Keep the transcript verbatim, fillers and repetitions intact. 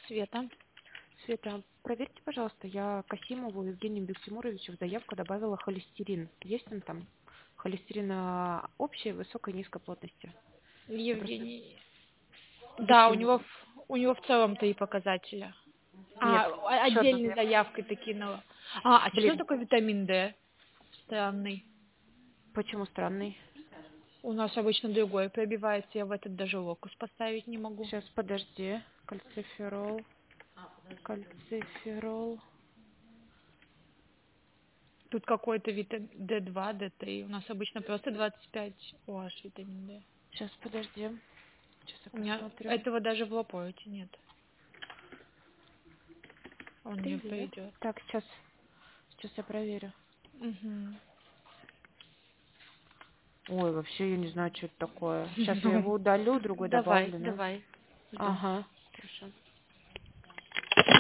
Света. Света, проверьте, пожалуйста, я Касимову Евгению Бектимуровичу в заявку добавила холестерин. Есть он там? Холестерин а, общей, высокой, низкой плотности. Просто Евгений. Да, у него, Бектимуров. в- у него в целом три показателя. Нет, А, о- еще одну отдельной заявку. заявкой ты кинула. А, а что Блин, такое витамин D? Странный. почему странный? У нас обычно другой пробивается, я в этот даже локус поставить не могу. Сейчас, подожди. Кальциферол. Кальциферол. Тут какой-то витамин D два, D три. У нас обычно просто двадцать пять о аш витамин D. Сейчас, подожди. Сейчас я У меня посмотрю. этого даже в лапороте нет. Он не Привет. пойдет. Так, сейчас. Сейчас я проверю. Угу. Ой, вообще я не знаю, что это такое. Сейчас я его удалю, другой Давай, добавлю, ну. давай. Жду. Ага. Хорошо.